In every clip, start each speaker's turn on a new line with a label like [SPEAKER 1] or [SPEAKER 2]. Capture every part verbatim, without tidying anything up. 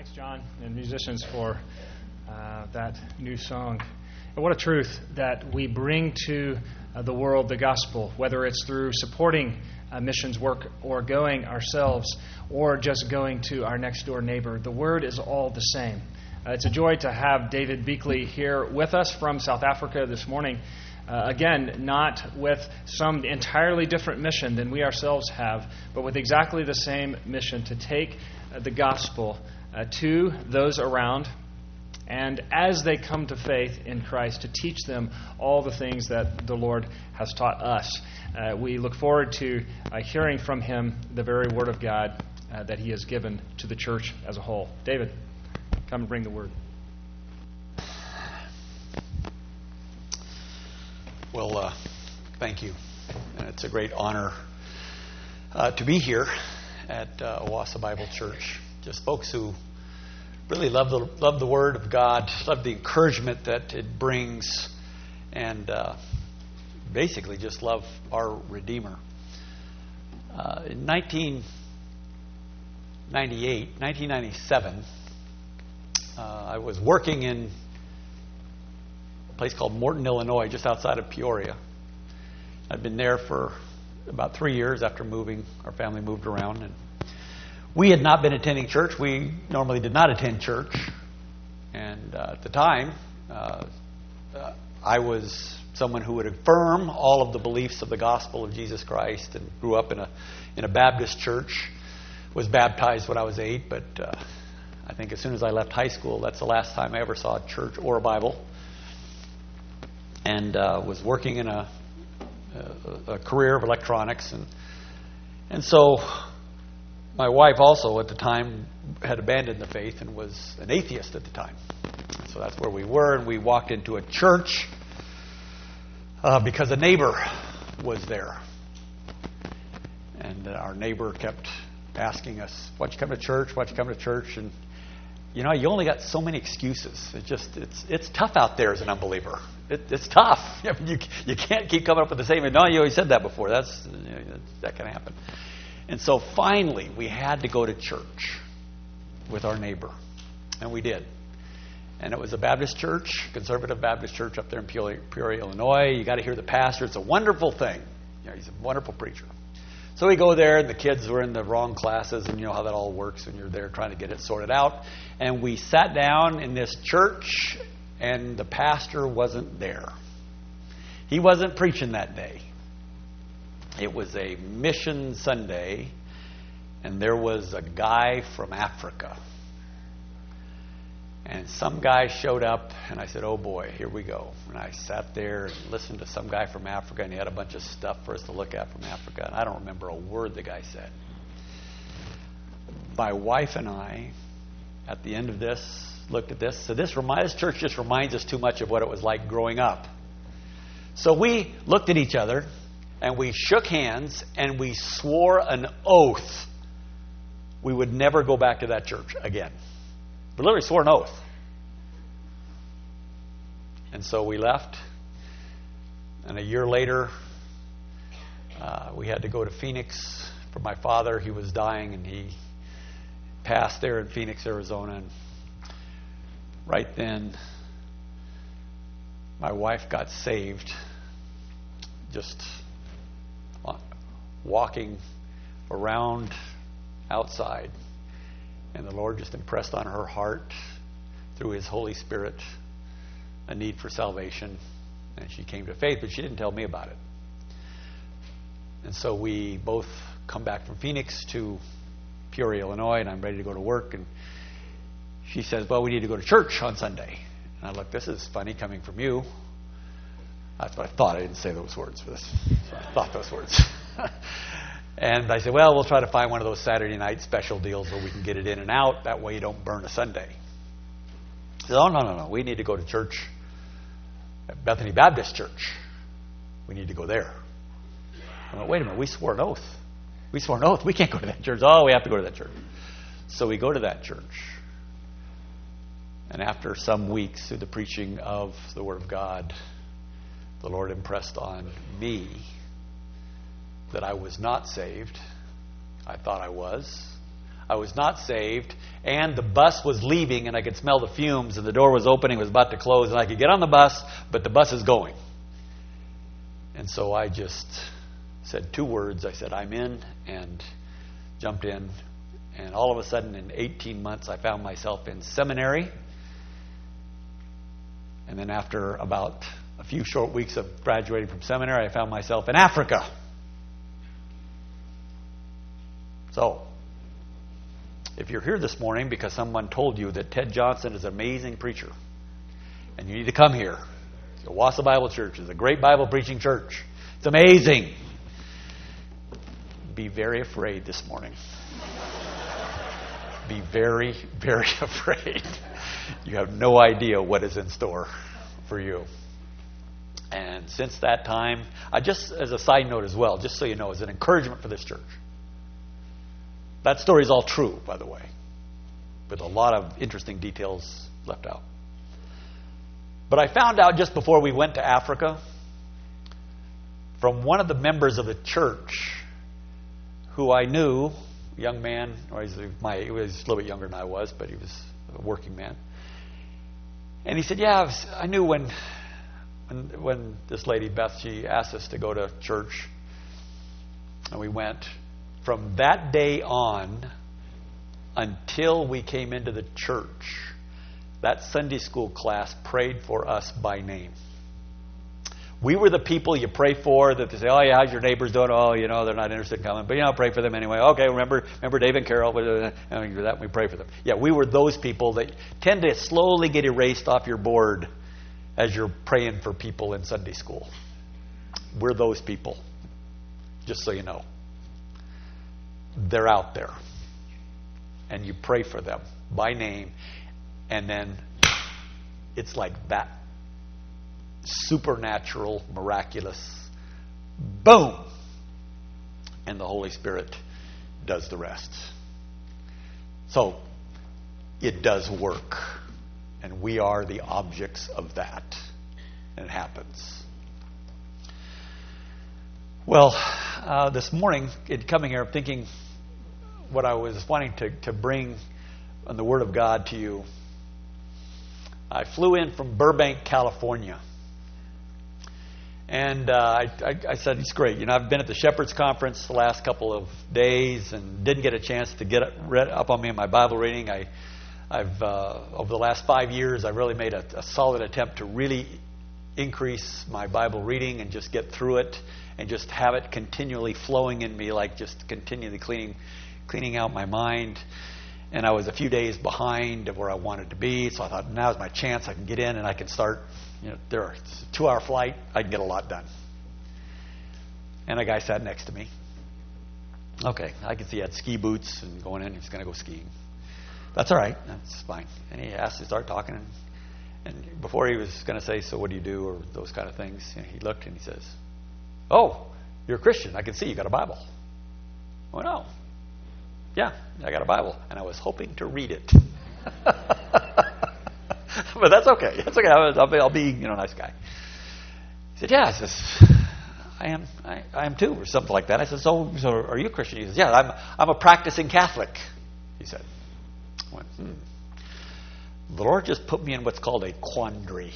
[SPEAKER 1] Thanks, John, and musicians for uh, that new song. And what a truth that we bring to uh, the world the gospel, whether it's through supporting uh, missions work or going ourselves or just going to our next door neighbor. The word is all the same. Uh, it's a joy to have David Beakley here with us from South Africa this morning. Uh, again, not with some entirely different mission than we ourselves have, but with exactly the same mission to take uh, the gospel uh, to those around, and as they come to faith in Christ, to teach them all the things that the Lord has taught us. Uh, we look forward to uh, hearing from him the very Word of God uh, that he has given to the church as a whole. David, come and bring the Word.
[SPEAKER 2] Well, uh, thank you. And it's a great honor uh, to be here at uh, Owasso Bible Church. Just folks who really love the love the Word of God, love the encouragement that it brings, and uh, basically just love our Redeemer. Uh, in nineteen ninety-eight, nineteen ninety-seven, uh, I was working in a place called Morton, Illinois, just outside of Peoria. I'd been there for about three years after moving. Our family moved around, and we had not been attending church. We normally did not attend church. And uh, at the time, uh, uh, I was someone who would affirm all of the beliefs of the gospel of Jesus Christ, and grew up in a in a Baptist church. Was baptized when I was eight, but uh, I think as soon as I left high school, that's the last time I ever saw a church or a Bible. And uh, was working in a, a, a career of electronics, and and so my wife also at the time had abandoned the faith and was an atheist at the time. So that's where we were, and we walked into a church uh, because a neighbor was there, and our neighbor kept asking us, "Why don't you come to church? Why don't you come to church?" And you know, you only got so many excuses. It just it's it's tough out there as an unbeliever. It, it's tough. I mean, you you can't keep coming up with the same. No, you always said that before. That's you know, that can happen. And so finally, we had to go to church with our neighbor, and we did. And it was a Baptist church, conservative Baptist church up there in Peoria, Peoria, Illinois. You got to hear the pastor. It's a wonderful thing. You know, he's a wonderful preacher. So we go there, and the kids were in the wrong classes, and you know how that all works when you're there trying to get it sorted out. And we sat down in this church, and the pastor wasn't there. He wasn't preaching that day. It was a mission Sunday, and there was a guy from Africa. And some guy showed up, and I said, "Oh boy, here we go." And I sat there and listened to some guy from Africa, and he had a bunch of stuff for us to look at from Africa. And I don't remember a word the guy said. My wife and I, at the end of this, looked at this. So this, remind, this church just reminds us too much of what it was like growing up. So we looked at each other, and we shook hands, and we swore an oath we would never go back to that church again. We literally swore an oath. And so we left. And a year later, uh, we had to go to Phoenix for my father. He was dying, and he passed there in Phoenix, Arizona. And right then, my wife got saved just walking around outside. And the Lord just impressed on her heart through His Holy Spirit a need for salvation. And she came to faith, but she didn't tell me about it. And so we both come back from Phoenix to Peoria, Illinois, and I'm ready to go to work. And she says, "Well, we need to go to church on Sunday." And I look, "This is funny coming from you." That's what I thought. I didn't say those words for this. So I thought those words. And I said, "Well, we'll try to find one of those Saturday night special deals where we can get it in and out. That way you don't burn a Sunday." He said, "Oh, no, no, no. We need to go to church at Bethany Baptist Church. We need to go there." I went, "Wait a minute. We swore an oath. We swore an oath. We can't go to that church." "Oh, we have to go to that church." So we go to that church. And after some weeks through the preaching of the Word of God, the Lord impressed on me that I was not saved. I thought I was. I was not saved, and the bus was leaving, and I could smell the fumes, and the door was opening, it was about to close, and I could get on the bus, but the bus is going. And so I just said two words. I said, I'm in, and jumped in. And all of a sudden, in eighteen months, I found myself in seminary. And then after about a few short weeks of graduating from seminary, I found myself in Africa. So, if you're here this morning because someone told you that Ted Johnson is an amazing preacher, and you need to come here, Owasso Bible Church is a great Bible preaching church. It's amazing. Be very afraid this morning. Be very, very afraid. You have no idea what is in store for you. And since that time, I just, as a side note as well, just so you know, as an encouragement for this church. That story is all true, by the way, with a lot of interesting details left out. But I found out just before we went to Africa from one of the members of the church who I knew, a young man, or he's my, he was a little bit younger than I was, but he was a working man. And he said, yeah, I, was, I knew when, when when this lady, Beth, she asked us to go to church, and we went. From that day on until we came into the church, that Sunday school class prayed for us by name. We were the people you pray for that they say, oh, yeah, how's your neighbors doing? Oh, you know, they're not interested in coming. But, you know, pray for them anyway. Okay, remember remember Dave and Carol? And that we pray for them. Yeah, we were those people that tend to slowly get erased off your board as you're praying for people in Sunday school. We're those people, just so you know. They're out there. And you pray for them by name. And then it's like that. Supernatural, miraculous, boom, and the Holy Spirit does the rest. So it does work, and we are the objects of that, and it happens. Well, uh, this morning, in coming here, I'm thinking what I was wanting to, to bring on the Word of God to you. I flew in from Burbank, California. And uh, I, I, I said, it's great. You know, I've been at the Shepherd's Conference the last couple of days and didn't get a chance to get read up on me in my Bible reading. I, I've uh, over the last five years, I've really made a, a solid attempt to really increase my Bible reading and just get through it and just have it continually flowing in me, like just continually cleaning, cleaning out my mind. And I was a few days behind of where I wanted to be, so I thought, now's my chance. I can get in and I can start. You know, there are it's a two-hour flight. I can get a lot done. And a guy sat next to me. Okay, I could see he had ski boots and going in. He was going to go skiing. That's all right. That's fine. And he asked to start talking. And, and before he was going to say, so what do you do, or those kind of things, you know, he looked and he says, oh, you're a Christian. I can see you got a Bible. Oh, no. Yeah, I got a Bible. And I was hoping to read it. But that's okay. That's okay. I'll be, I'll be, you know, a nice guy. He said, yeah. I says, I am, I, I am too, or something like that. I said, so, so are you a Christian? He says, yeah, I'm, I'm a practicing Catholic. He said. I went, hmm. The Lord just put me in what's called a quandary.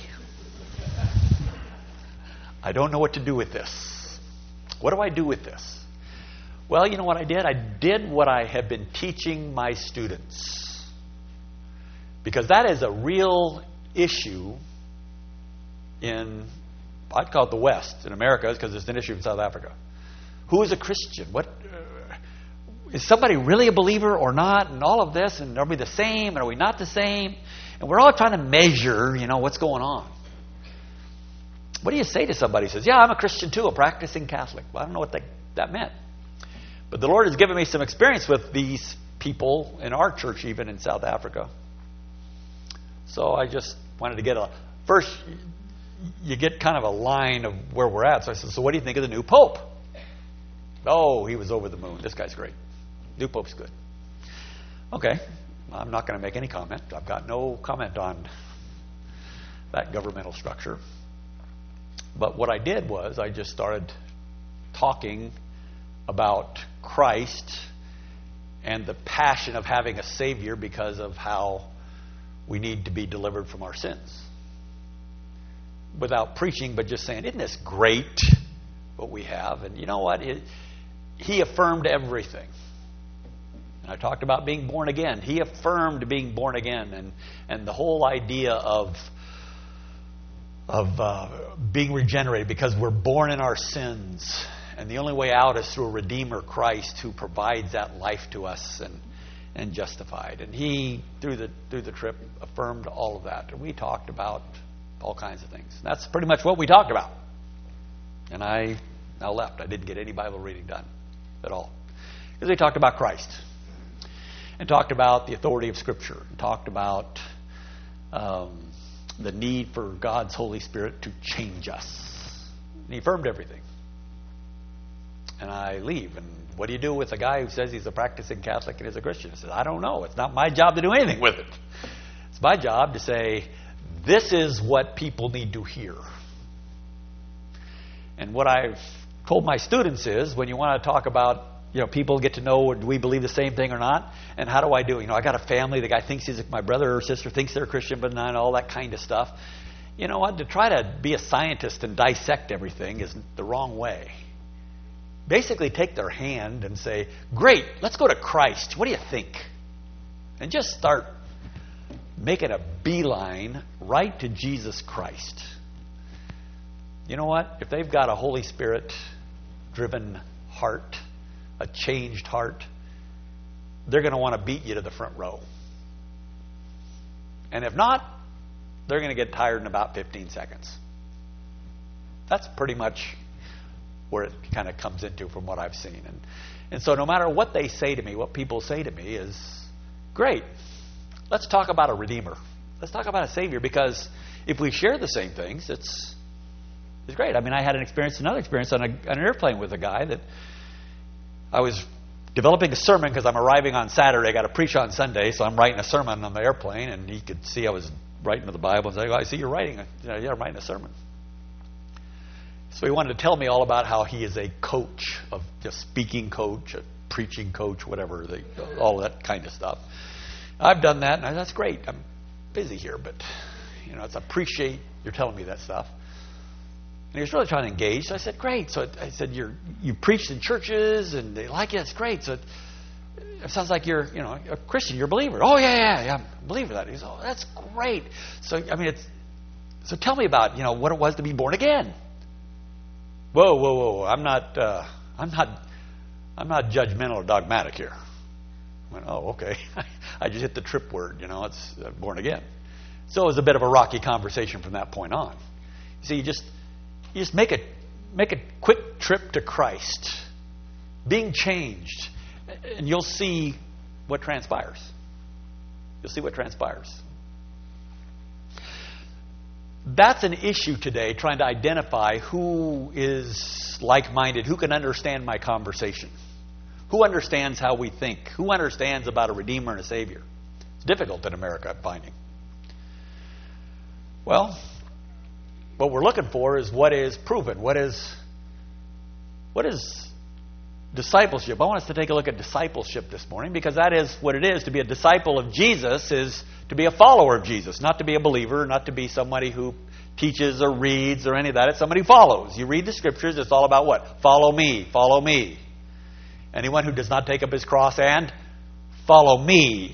[SPEAKER 2] I don't know what to do with this. What do I do with this? Well, you know what I did? I did what I have been teaching my students. Because that is a real issue in, I'd call it the West, in America, because it's an issue in South Africa. Who is a Christian? What uh, is somebody really a believer or not? And all of this, and are we the same? And are we not the same? And we're all trying to measure, you know, what's going on. What do you say to somebody who says, yeah, I'm a Christian too, a practicing Catholic? Well, I don't know what that, that meant. But the Lord has given me some experience with these people in our church, even in South Africa. So I just wanted to get a... First, you get kind of a line of where we're at. So I said, so what do you think of the new Pope? Oh, he was over the moon. This guy's great. New Pope's good. Okay. I'm not going to make any comment. I've got no comment on that governmental structure. But what I did was I just started talking about Christ and the passion of having a Savior because of how we need to be delivered from our sins. Without preaching, but just saying, isn't this great what we have? And you know what? It, he affirmed everything. And I talked about being born again. He affirmed being born again, and, and the whole idea of, of uh, being regenerated because we're born in our sins. And the only way out is through a Redeemer, Christ, who provides that life to us and, and justified. And he, through the, through the trip, affirmed all of that. And we talked about all kinds of things. And that's pretty much what we talked about. And I now left. I didn't get any Bible reading done at all. Because we talked about Christ. And talked about the authority of Scripture. And talked about um, the need for God's Holy Spirit to change us. And he affirmed everything. And I leave. And what do you do with a guy who says he's a practicing Catholic and is a Christian? I said, I don't know. It's not my job to do anything with it. It's my job to say, this is what people need to hear. And what I've told my students is, when you want to talk about, you know, people get to know, do we believe the same thing or not? And how do I do? You know, I got a family. The guy thinks he's, my brother or sister thinks they're a Christian, but not, all that kind of stuff. You know what? To try to be a scientist and dissect everything is the wrong way. Basically take their hand and say, great, let's go to Christ. What do you think? And just start making a beeline right to Jesus Christ. You know what? If they've got a Holy Spirit-driven heart, a changed heart, they're going to want to beat you to the front row. And if not, they're going to get tired in about fifteen seconds. That's pretty much where it kind of comes into from what I've seen. And, and so no matter what they say to me, what people say to me is, great, let's talk about a Redeemer. Let's talk about a Savior, because if we share the same things, it's it's great. I mean, I had an experience, another experience on, a, on an airplane with a guy that I was developing a sermon because I'm arriving on Saturday. I got to preach on Sunday, so I'm writing a sermon on the airplane, and he could see I was writing to the Bible and say, oh, I see you're writing. A, you know, yeah, I'm writing a sermon. So he wanted to tell me all about how he is a coach, of a speaking coach, a preaching coach, whatever, the, all that kind of stuff. I've done that, and I, that's great. I'm busy here, but you know, it's appreciate you're telling me that stuff. And he was really trying to engage. So I said, great. So I said, you're you preached in churches, and they like it. It's great. So it, it sounds like you're, you know, a Christian. You're a believer. Oh yeah, yeah, yeah. I'm a believer. That. He said, oh, that's great. So I mean, it's so tell me about, you know, what it was to be born again. Whoa, whoa, whoa! I'm not, uh, I'm not, I'm not judgmental or dogmatic here. I went, oh, okay. I just hit the trip word, you know. It's uh, born again. So it was a bit of a rocky conversation from that point on. You see, you just, you just make a, make a quick trip to Christ, being changed, and you'll see what transpires. You'll see what transpires. That's an issue today, trying to identify who is like-minded, who can understand my conversation, who understands how we think, who understands about a Redeemer and a Savior. It's difficult in America, I'm finding. Well, what we're looking for is what is proven. What is, what is discipleship? I want us to take a look at discipleship this morning, because that is what it is. To be a disciple of Jesus is to be a follower of Jesus, not to be a believer, not to be somebody who teaches or reads or any of that. It's somebody who follows. You read the Scriptures, it's all about what? Follow me, follow me. Anyone who does not take up his cross and follow me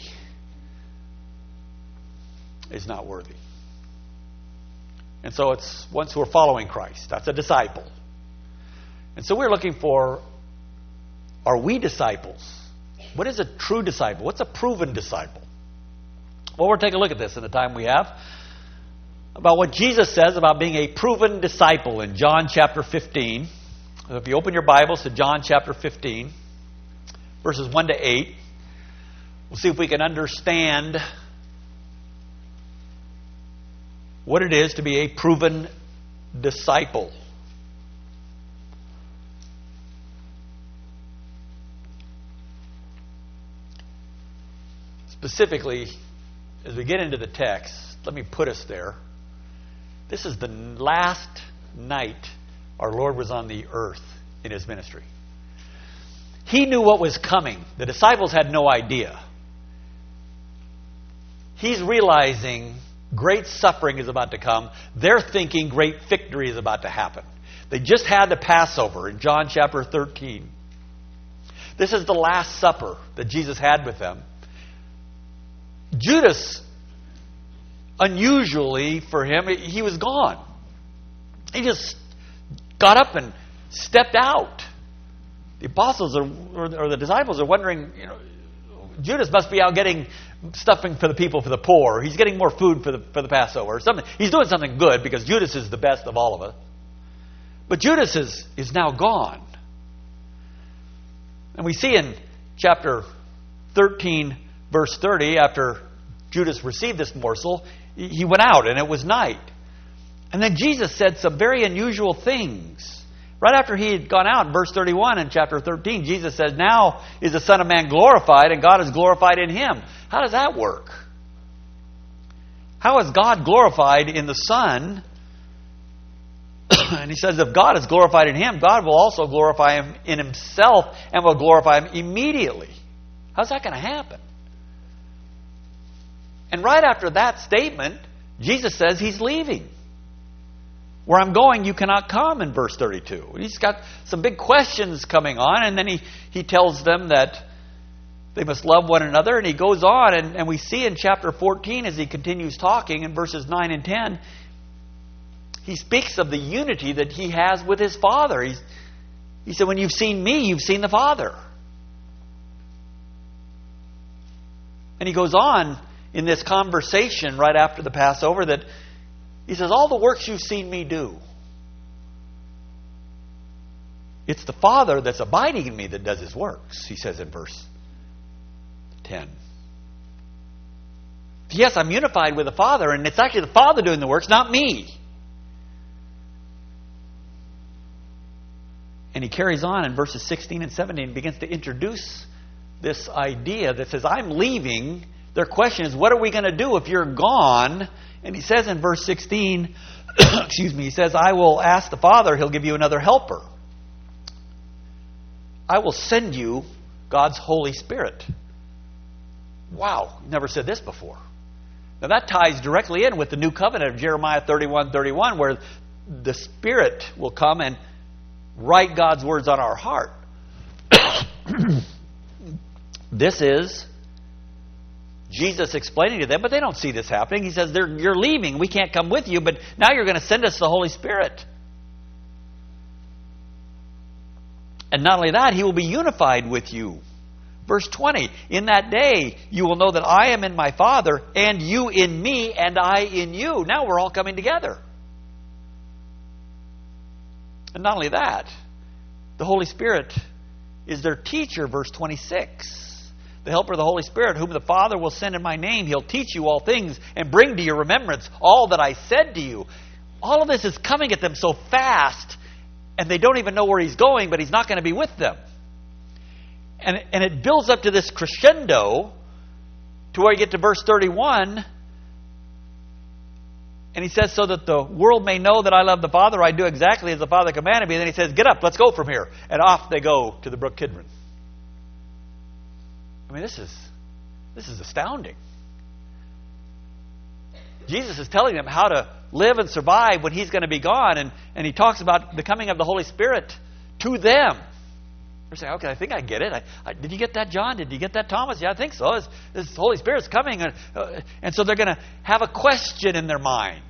[SPEAKER 2] is not worthy. And so it's ones who are following Christ. That's a disciple. And so we're looking for, are we disciples? What is a true disciple? What's a proven disciple? Well, we'll take a look at this in the time we have, about what Jesus says about being a proven disciple in John chapter fifteen. So if you open your Bibles to John chapter fifteen, verses one to eight, we'll see if we can understand what it is to be a proven disciple. Specifically, as we get into the text, let me put us there. This is the last night our Lord was on the earth in His ministry. He knew what was coming. The disciples had no idea. He's realizing great suffering is about to come. They're thinking great victory is about to happen. They just had the Passover in John chapter thirteen. This is the Last Supper that Jesus had with them. Judas, unusually for him, he was gone. He just got up and stepped out. The apostles are, or the disciples are wondering, you know, Judas must be out getting stuffing for the people, for the poor. He's getting more food for the for the Passover. Something. He's doing something good because Judas is the best of all of us. But Judas is, is now gone. And we see in chapter thirteen, verse thirty, after Judas received this morsel, he went out and it was night. And then Jesus said some very unusual things. Right after he had gone out, in verse thirty-one in chapter thirteen, Jesus says, "Now is the Son of Man glorified, and God is glorified in him." How does that work? How is God glorified in the Son? And he says, if God is glorified in him, God will also glorify him in himself and will glorify him immediately. How's that going to happen? And right after that statement, Jesus says he's leaving. Where I'm going, you cannot come, in verse thirty-two. He's got some big questions coming on, and then he, he tells them that they must love one another, and he goes on, and, and we see in chapter fourteen, as he continues talking, in verses nine and ten, he speaks of the unity that he has with his Father. He's, he said, when you've seen me, you've seen the Father. And he goes on in this conversation right after the Passover that he says, all the works you've seen me do, it's the Father that's abiding in me that does his works, he says in verse ten. Yes, I'm unified with the Father, and it's actually the Father doing the works, not me. And he carries on in verses sixteen and seventeen and begins to introduce this idea that says, I'm leaving. Their question is, what are we going to do if you're gone? And he says in verse sixteen, excuse me, he says, I will ask the Father, he'll give you another helper. I will send you God's Holy Spirit. Wow, never said this before. Now that ties directly in with the new covenant of Jeremiah thirty-one thirty-one, where the Spirit will come and write God's words on our heart. This is Jesus explaining to them, but they don't see this happening. He says, you're leaving. We can't come with you, but now you're going to send us the Holy Spirit. And not only that, he will be unified with you. Verse twenty, in that day you will know that I am in my Father, and you in me, and I in you. Now we're all coming together. And not only that, the Holy Spirit is their teacher, verse twenty-six. The helper of the Holy Spirit, whom the Father will send in my name, he'll teach you all things and bring to your remembrance all that I said to you. All of this is coming at them so fast, and they don't even know where he's going, but he's not going to be with them. And, and it builds up to this crescendo to where you get to verse thirty-one. And he says, so that the world may know that I love the Father, I do exactly as the Father commanded me. And then he says, get up, let's go from here. And off they go to the brook Kidron. I mean, this is this is astounding. Jesus is telling them how to live and survive when he's going to be gone. And, and he talks about the coming of the Holy Spirit to them. They're saying, okay, I think I get it. I, I, did you get that, John? Did you get that, Thomas? Yeah, I think so. This, this Holy Spirit's coming. And, uh, and so they're going to have a question in their mind.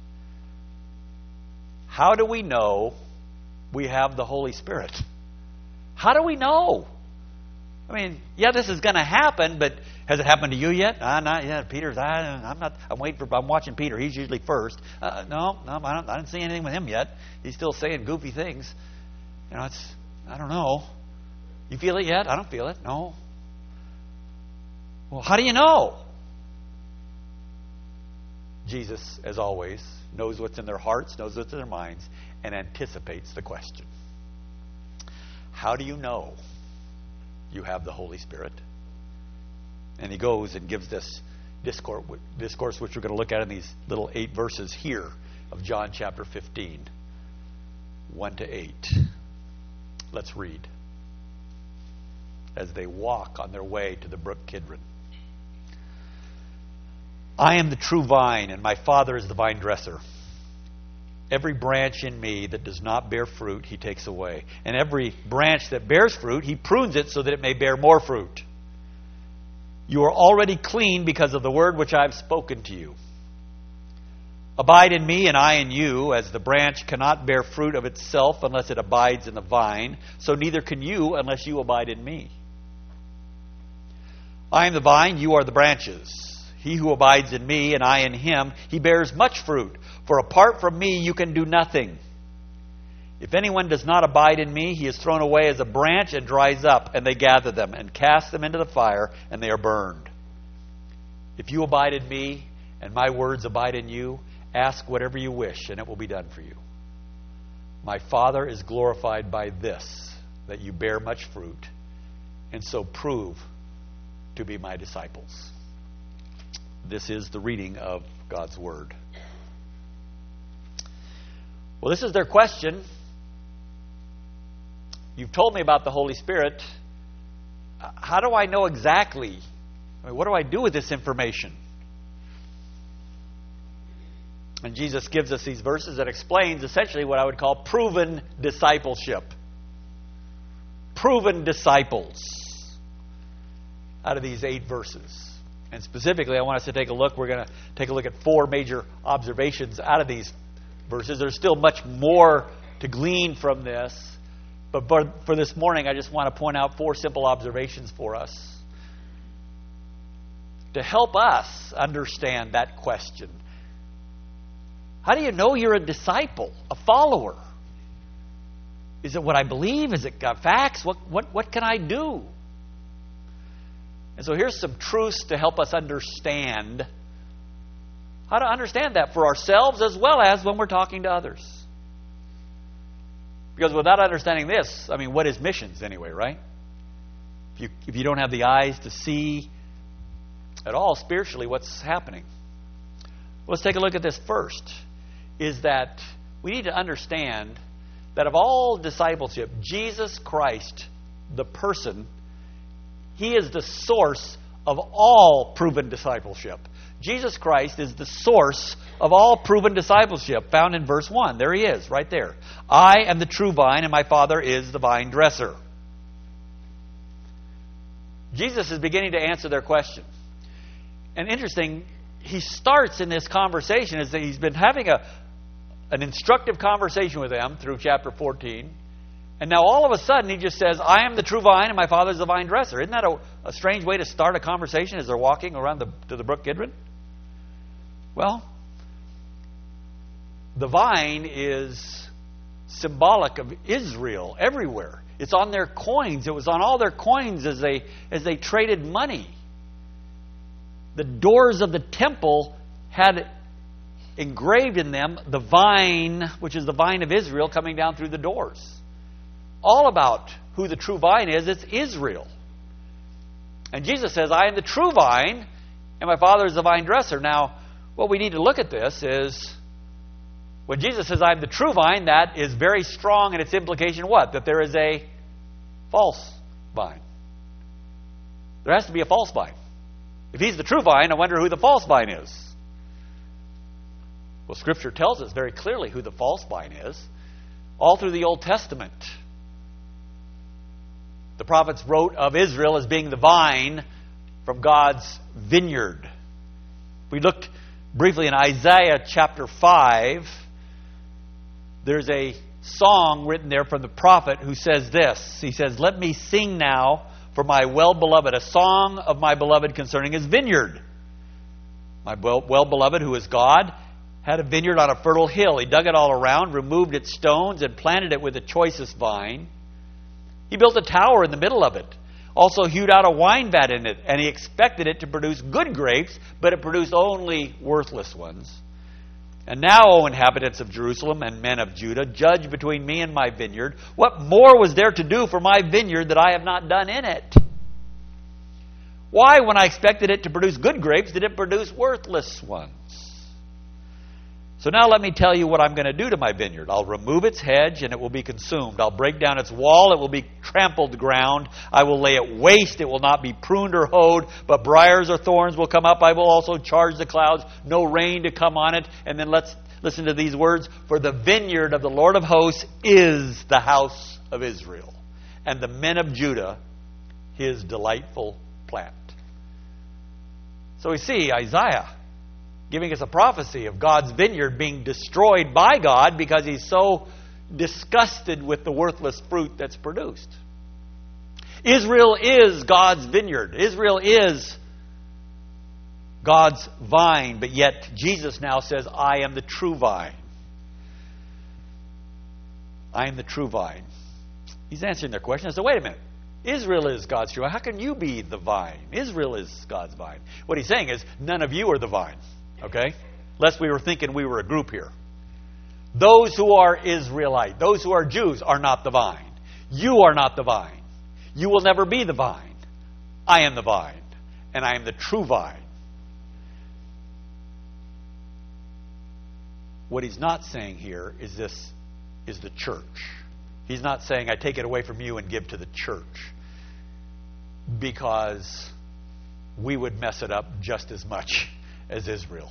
[SPEAKER 2] How do we know we have the Holy Spirit? How do we know? I mean, yeah, this is going to happen, but has it happened to you yet? Uh, not yet. Peter's. I, I'm not. I'm waiting for. I'm watching Peter. He's usually first. Uh, no, no, I don't. I didn't see anything with him yet. He's still saying goofy things. You know, it's. I don't know. You feel it yet? I don't feel it. No. Well, how do you know? Jesus, as always, knows what's in their hearts, knows what's in their minds, and anticipates the question. How do you know you have the Holy Spirit? And he goes and gives this discourse, discourse which we're going to look at in these little eight verses here of John chapter fifteen, one to eight. Let's read. as they walk on their way to the brook Kidron. I am the true vine, and my Father is the vine dresser. Every branch in me that does not bear fruit, He takes away. And every branch that bears fruit, He prunes it so that it may bear more fruit. You are already clean because of the word which I have spoken to you. Abide in me, and I in you, as the branch cannot bear fruit of itself unless it abides in the vine, so neither can you unless you abide in me. I am the vine, you are the branches. He who abides in me, and I in him, he bears much fruit. For apart from me, you can do nothing. If anyone does not abide in me, he is thrown away as a branch and dries up, and they gather them and cast them into the fire, and they are burned. If you abide in me, and my words abide in you, ask whatever you wish, and it will be done for you. My Father is glorified by this, that you bear much fruit, and so prove to be my disciples. This is the reading of God's Word. Well, this is their question. You've told me about the Holy Spirit. How do I know exactly? I mean, what do I do with this information? And Jesus gives us these verses that explains essentially what I would call proven discipleship. Proven disciples out of these eight verses. And specifically, I want us to take a look. We're going to take a look at four major observations out of these verses. There's still much more to glean from this. But for, for this morning, I just want to point out four simple observations for us to help us understand that question. How do you know you're a disciple, a follower? Is it what I believe? Is it got facts? What, what, what can I do? And so here's some truths to help us understand how to understand that for ourselves as well as when we're talking to others. Because without understanding this, I mean, what is missions anyway, right? If you, if you don't have the eyes to see at all spiritually what's happening. Let's take a look at this first. Is that we need to understand that of all discipleship, Jesus Christ, the person, He is the source of all proven discipleship. Jesus Christ is the source of all proven discipleship, found in verse one. There He is, right there. I am the true vine, and my Father is the vine dresser. Jesus is beginning to answer their question. And interesting, He starts in this conversation as He's been having a an instructive conversation with them through chapter fourteen. And now all of a sudden He just says, I am the true vine and my Father is the vine dresser. Isn't that a, a strange way to start a conversation as they're walking around the, to the brook Kidron? Well, the vine is symbolic of Israel everywhere. It's on their coins. It was on all their coins as they as they traded money. The doors of the temple had engraved in them the vine, which is the vine of Israel, coming down through the doors. All about who the true vine is, it's Israel. And Jesus says, I am the true vine, and my Father is the vine dresser. Now, what we need to look at this is, when Jesus says, I am the true vine, that is very strong in its implication what? That there is a false vine. There has to be a false vine. If He's the true vine, I wonder who the false vine is. Well, Scripture tells us very clearly who the false vine is. All through the Old Testament, the prophets wrote of Israel as being the vine from God's vineyard. We looked briefly in Isaiah chapter five. There's a song written there from the prophet who says this. He says, let me sing now for my well-beloved, a song of my beloved concerning His vineyard. My well-beloved, who is God, had a vineyard on a fertile hill. He dug it all around, removed its stones, and planted it with the choicest vine. He built a tower in the middle of it, also hewed out a wine vat in it, and he expected it to produce good grapes, but it produced only worthless ones. And now, O inhabitants of Jerusalem and men of Judah, judge between me and my vineyard. What more was there to do for my vineyard that I have not done in it? Why, when I expected it to produce good grapes, did it produce worthless ones? So now let me tell you what I'm going to do to my vineyard. I'll remove its hedge, and it will be consumed. I'll break down its wall. It will be trampled ground. I will lay it waste. It will not be pruned or hoed, but briars or thorns will come up. I will also charge the clouds, no rain to come on it. And then let's listen to these words. For the vineyard of the Lord of hosts is the house of Israel, and the men of Judah his delightful plant. So we see Isaiah giving us a prophecy of God's vineyard being destroyed by God because he's so disgusted with the worthless fruit that's produced. Israel is God's vineyard. Israel is God's vine, but yet Jesus now says, I am the true vine. I am the true vine. He's answering their question. I said, wait a minute. Israel is God's true vine. How can you be the vine? Israel is God's vine. What he's saying is, none of you are the vine. Okay? Lest we were thinking we were a group here. Those who are Israelite, those who are Jews, are not the vine. You are not the vine. You will never be the vine. I am the vine, and I am the true vine. What he's not saying here is this is the church. He's not saying, I take it away from you and give to the church, because we would mess it up just as much as Israel.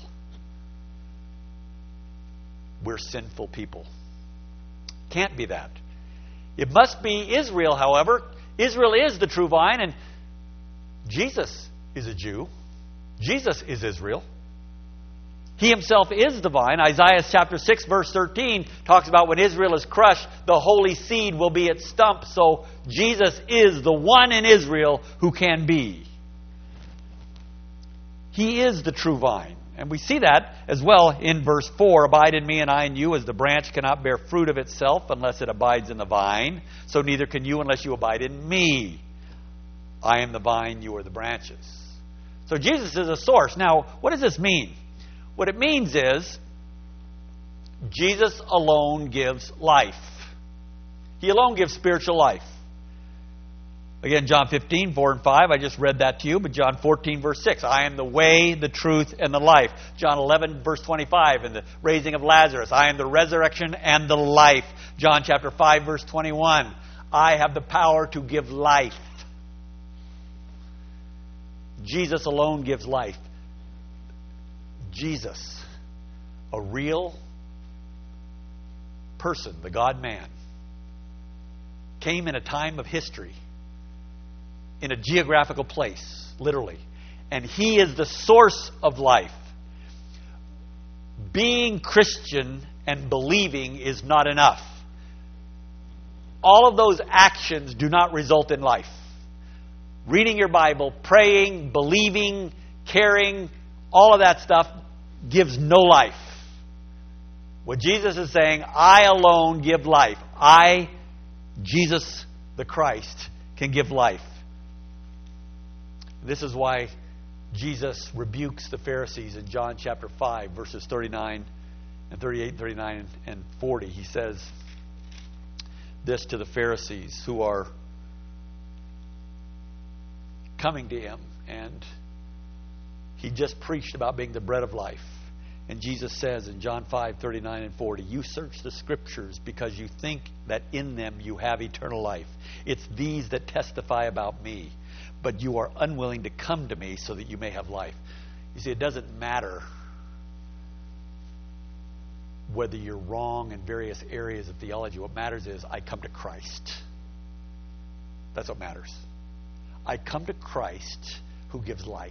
[SPEAKER 2] We're sinful people. Can't be that. It must be Israel, however. Israel is the true vine, and Jesus is a Jew. Jesus is Israel. He himself is the vine. Isaiah chapter six verse thirteen talks about when Israel is crushed, the holy seed will be its stump. So Jesus is the one in Israel who can be. He is the true vine. And we see that as well in verse four. Abide in me and I in you, as the branch cannot bear fruit of itself unless it abides in the vine. So neither can you unless you abide in me. I am the vine, you are the branches. So Jesus is a source. Now, what does this mean? What it means is Jesus alone gives life. He alone gives spiritual life. Again, John fifteen, four and five, I just read that to you, but John fourteen, verse six, I am the way, the truth, and the life. John eleven, verse twenty-five, and the raising of Lazarus, I am the resurrection and the life. John chapter five, verse twenty-one, I have the power to give life. Jesus alone gives life. Jesus, a real person, the God-man, came in a time of history, in a geographical place, literally. And He is the source of life. Being Christian and believing is not enough. All of those actions do not result in life. Reading your Bible, praying, believing, caring, all of that stuff gives no life. What Jesus is saying, I alone give life. I, Jesus the Christ, can give life. This is why Jesus rebukes the Pharisees in John chapter five, verses thirty-nine and thirty-eight, thirty-nine, and forty. He says this to the Pharisees who are coming to Him, and He just preached about being the bread of life. And Jesus says in John five, thirty-nine and forty, you search the Scriptures because you think that in them you have eternal life. It's these that testify about me. But you are unwilling to come to me so that you may have life. You see, it doesn't matter whether you're wrong in various areas of theology. What matters is I come to Christ. That's what matters. I come to Christ who gives life.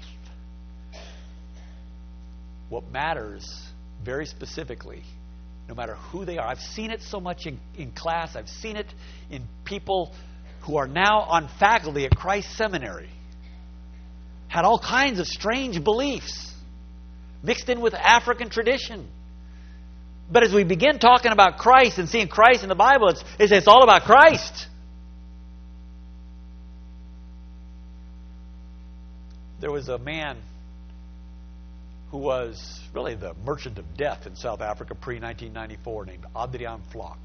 [SPEAKER 2] What matters very specifically, no matter who they are, I've seen it so much in, in class, I've seen it in people who are now on faculty at Christ Seminary, had all kinds of strange beliefs mixed in with African tradition. But as we begin talking about Christ and seeing Christ in the Bible, it's, it's, it's all about Christ. There was a man who was really the merchant of death in South Africa pre nineteen ninety-four named Adriaan Vlok.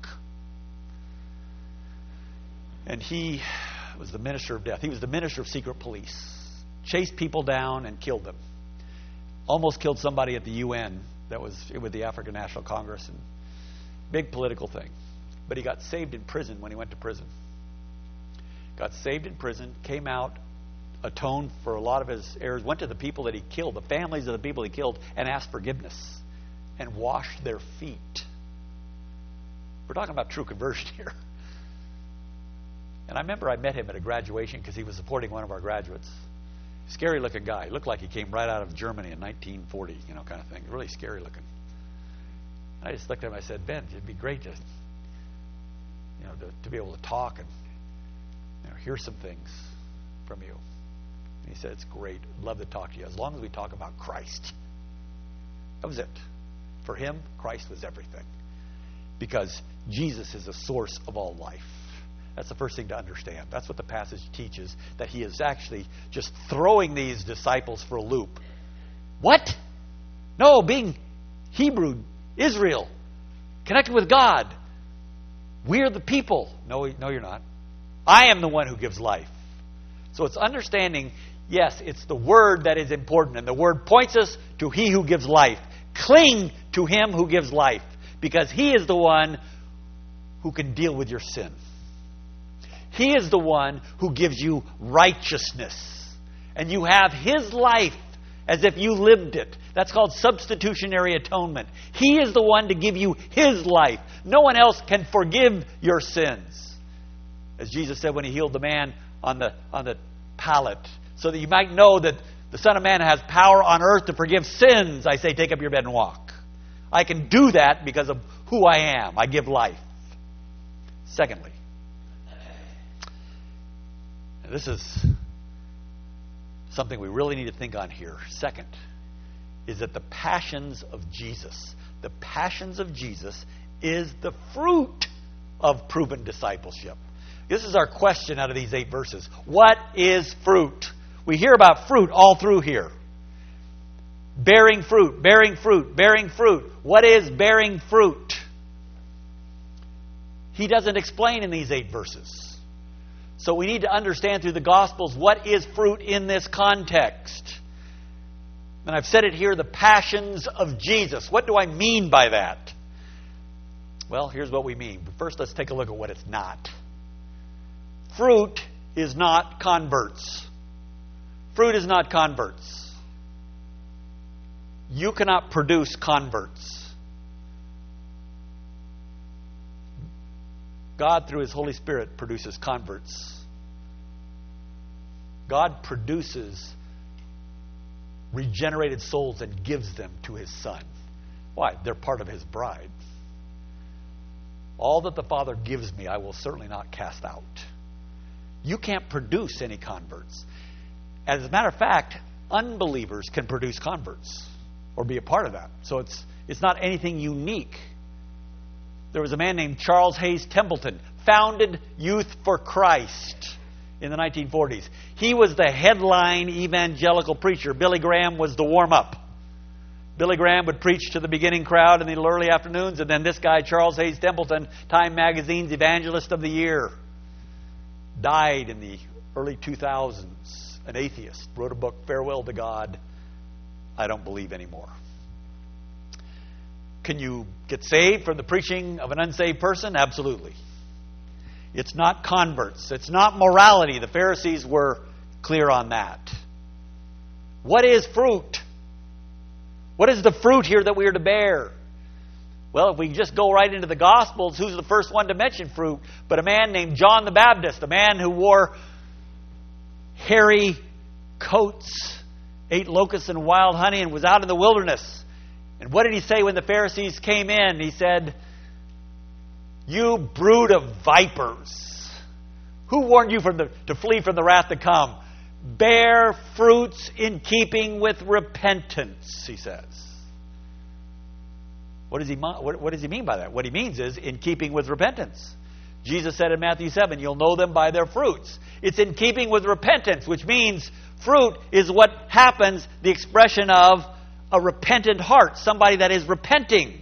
[SPEAKER 2] And he was the minister of death. He was the minister of secret police. Chased people down and killed them. Almost killed somebody at the U N that was with the African National Congress, and big political thing. But he got saved in prison when he went to prison. Got saved in prison, came out, atoned for a lot of his errors, went to the people that he killed, the families of the people he killed, and asked forgiveness and washed their feet. We're talking about true conversion here. And I remember I met him at a graduation because he was supporting one of our graduates. Scary looking guy. He looked like he came right out of Germany in nineteen forty, you know, kind of thing. Really scary looking. I just looked at him and I said, Ben, it'd be great to, you know, to, to be able to talk and, you know, hear some things from you. And he said, it's great. I'd love to talk to you as long as we talk about Christ. That was it. For him, Christ was everything. Because Jesus is the source of all life. That's the first thing to understand. That's what the passage teaches, that he is actually just throwing these disciples for a loop. What? No, being Hebrew, Israel, connected with God. We're the people. No, no, you're not. I am the one who gives life. So it's understanding, yes, it's the Word that is important. And the Word points us to He who gives life. Cling to Him who gives life. Because He is the one who can deal with your sin. He is the one who gives you righteousness. And you have His life as if you lived it. That's called substitutionary atonement. He is the one to give you His life. No one else can forgive your sins. As Jesus said when He healed the man on the, on the pallet. So that you might know that the Son of Man has power on earth to forgive sins. I say, take up your bed and walk. I can do that because of who I am. I give life. Secondly, this is something we really need to think on here. Second, is that the passions of Jesus, the passions of Jesus is the fruit of proven discipleship. This is our question out of these eight verses. What is fruit? We hear about fruit all through here. Bearing fruit, bearing fruit, bearing fruit. What is bearing fruit? He doesn't explain in these eight verses. So we need to understand through the Gospels what is fruit in this context. And I've said it here, the passions of Jesus. What do I mean by that? Well, here's what we mean. But first, let's take a look at what it's not. Fruit is not converts. Fruit is not converts. You cannot produce converts. God, through His Holy Spirit, produces converts. God produces regenerated souls and gives them to His Son. Why? They're part of His bride. All that the Father gives me, I will certainly not cast out. You can't produce any converts. As a matter of fact, unbelievers can produce converts or be a part of that. So it's it's not anything unique. There was a man named Charles Hayes Templeton, founded Youth for Christ in the nineteen forties. He was the headline evangelical preacher. Billy Graham was the warm-up. Billy Graham would preach to the beginning crowd in the early afternoons, and then this guy, Charles Hayes Templeton, Time Magazine's Evangelist of the Year, died in the early two thousands. An atheist, wrote a book, Farewell to God, I Don't Believe Anymore. Can you get saved from the preaching of an unsaved person? Absolutely. It's not converts. It's not morality. The Pharisees were clear on that. What is fruit? What is the fruit here that we are to bear? Well, if we just go right into the Gospels, who's the first one to mention fruit? But a man named John the Baptist, a man who wore hairy coats, ate locusts and wild honey, and was out in the wilderness. And what did he say when the Pharisees came in? He said, "You brood of vipers, who warned you from the, to flee from the wrath to come? Bear fruits in keeping with repentance," he says. What does he, what, what does he mean by that? What he means is in keeping with repentance. Jesus said in Matthew seven, you'll know them by their fruits. It's in keeping with repentance, which means fruit is what happens, the expression of a repentant heart, somebody that is repenting.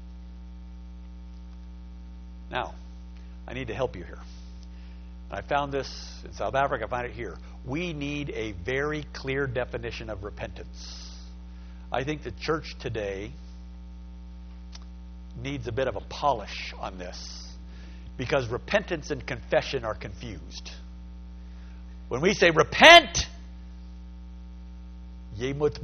[SPEAKER 2] Now, I need to help you here. I found this in South Africa, I find it here. We need a very clear definition of repentance. I think the church today needs a bit of a polish on this, because repentance and confession are confused. When we say repent, you must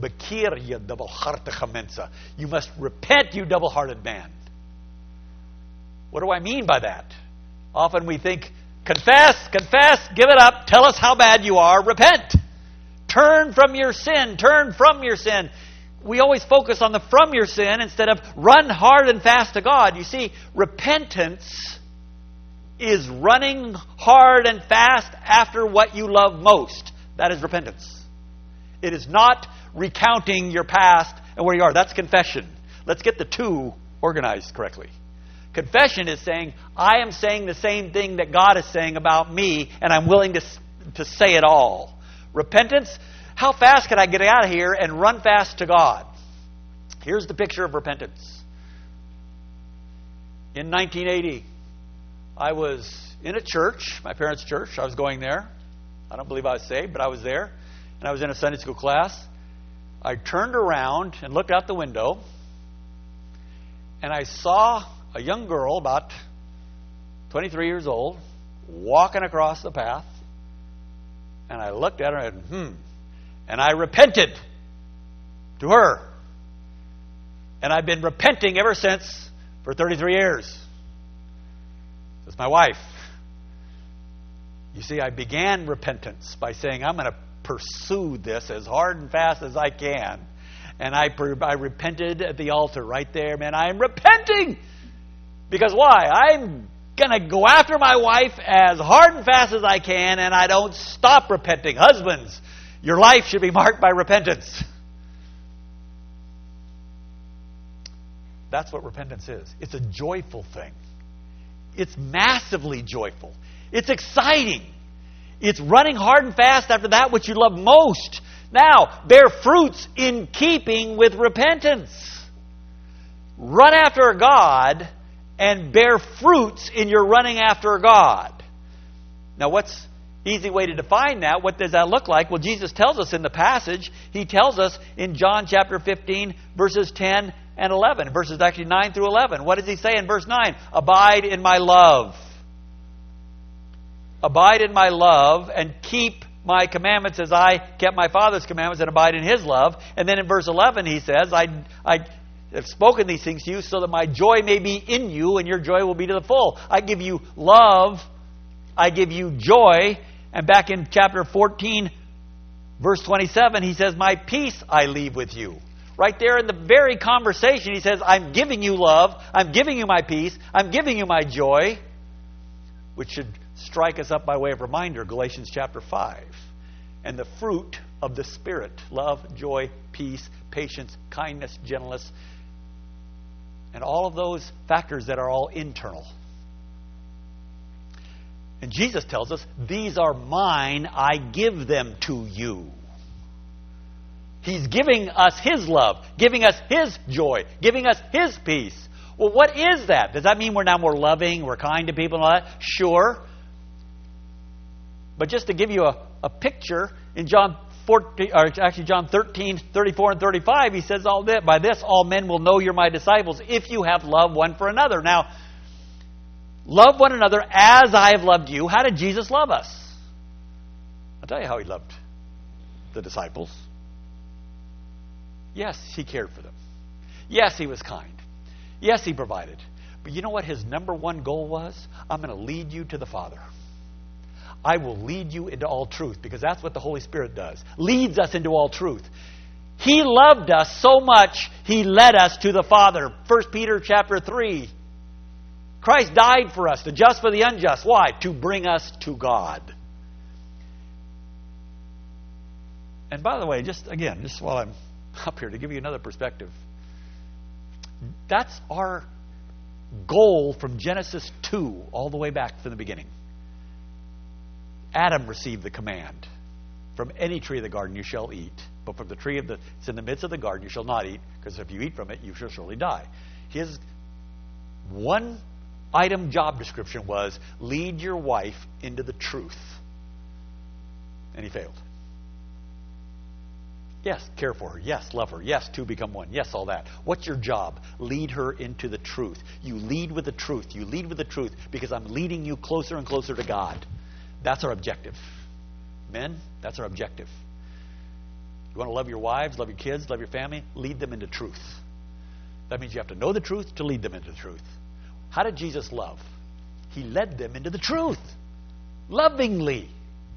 [SPEAKER 2] repent, you double-hearted man. What do I mean by that? Often we think, confess, confess, give it up, tell us how bad you are, repent. Turn from your sin, turn from your sin. We always focus on the from your sin instead of run hard and fast to God. You see, repentance is running hard and fast after what you love most. That is repentance. It is not recounting your past and where you are. That's confession. Let's get the two organized correctly. Confession is saying, I am saying the same thing that God is saying about me, and I'm willing to, to say it all. Repentance, how fast can I get out of here and run fast to God? Here's the picture of repentance. In nineteen eighty, I was in a church, my parents' church. I was going there. I don't believe I was saved, but I was there. And I was in a Sunday school class. I turned around and looked out the window, and I saw a young girl, about twenty-three years old, walking across the path. And I looked at her and, hmm. And I repented to her. And I've been repenting ever since for thirty-three years. That's my wife. You see, I began repentance by saying, I'm going to pursue this as hard and fast as I can. And I, I repented at the altar right there. Man, I am repenting. Because why? I'm going to go after my wife as hard and fast as I can, and I don't stop repenting. Husbands, your life should be marked by repentance. That's what repentance is. It's a joyful thing. It's massively joyful. It's exciting. It's running hard and fast after that which you love most. Now, bear fruits in keeping with repentance. Run after God and bear fruits in your running after God. Now, what's easy way to define that? What does that look like? Well, Jesus tells us in the passage. He tells us in John chapter fifteen, verses ten and eleven. Verses actually nine through eleven. What does he say in verse nine? Abide in my love. Abide in my love and keep my commandments as I kept my Father's commandments and abide in His love. And then in verse eleven he says, I, I have spoken these things to you so that my joy may be in you and your joy will be to the full. I give you love. I give you joy. And back in chapter fourteen, verse twenty-seven, he says, my peace I leave with you. Right there in the very conversation, he says, I'm giving you love. I'm giving you my peace. I'm giving you my joy. Which should strike us up by way of reminder, Galatians chapter five. And the fruit of the Spirit, love, joy, peace, patience, kindness, gentleness, and all of those factors that are all internal. And Jesus tells us, these are mine, I give them to you. He's giving us His love, giving us His joy, giving us His peace. Well, what is that? Does that mean we're now more loving, we're kind to people and all that? Sure. But just to give you a, a picture, in John fourteen, or actually John thirteen, thirty-four and thirty-five, he says, all that, by this all men will know you're my disciples if you have love one for another. Now, love one another as I have loved you. How did Jesus love us? I'll tell you how He loved the disciples. Yes, He cared for them. Yes, He was kind. Yes, He provided. But you know what His number one goal was? I'm going to lead you to the Father. I will lead you into all truth, because that's what the Holy Spirit does. Leads us into all truth. He loved us so much, He led us to the Father. First Peter chapter three. Christ died for us, the just for the unjust. Why? To bring us to God. And by the way, just again, just while I'm up here to give you another perspective. That's our goal from Genesis two all the way back from the beginning. Adam received the command. From any tree of the garden you shall eat. But from the tree of the, it's in the midst of the garden you shall not eat, because if you eat from it you shall surely die. His one item job description was, lead your wife into the truth. And he failed. Yes, care for her. Yes, love her. Yes, two become one. Yes, all that. What's your job? Lead her into the truth. You lead with the truth. You lead with the truth because I'm leading you closer and closer to God. That's our objective. Men, that's our objective. You want to love your wives, love your kids, love your family? Lead them into truth. That means you have to know the truth to lead them into the truth. How did Jesus love? He led them into the truth. Lovingly.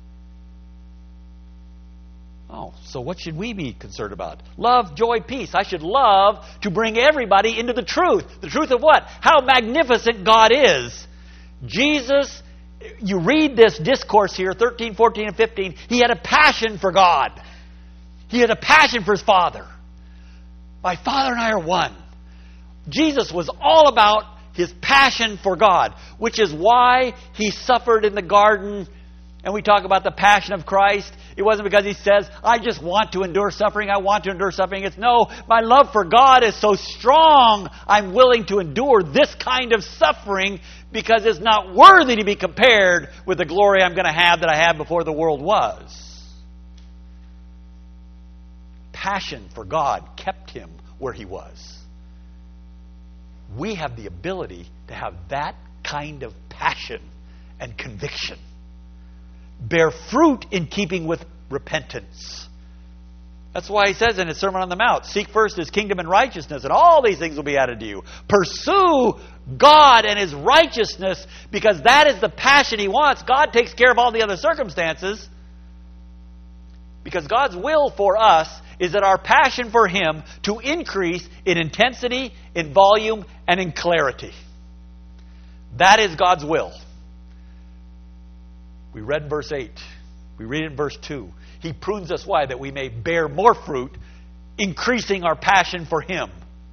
[SPEAKER 2] Oh, so what should we be concerned about? Love, joy, peace. I should love to bring everybody into the truth. The truth of what? How magnificent God is. Jesus, you read this discourse here, thirteen, fourteen, and fifteen. He had a passion for God. He had a passion for His Father. My Father and I are one. Jesus was all about His passion for God, which is why He suffered in the garden. And we talk about the passion of Christ. It wasn't because He says, I just want to endure suffering. I want to endure suffering. It's no, my love for God is so strong, I'm willing to endure this kind of suffering because it's not worthy to be compared with the glory I'm going to have that I had before the world was. Passion for God kept Him where He was. We have the ability to have that kind of passion and conviction. Bear fruit in keeping with repentance. That's why He says in His Sermon on the Mount, seek first His kingdom and righteousness, and all these things will be added to you. Pursue God and His righteousness, because that is the passion He wants. God takes care of all the other circumstances. Because God's will for us is that our passion for Him to increase in intensity, in volume, and in clarity. That is God's will. We read verse eight. We read in verse two. He prunes us, why? That we may bear more fruit, increasing our passion for Him.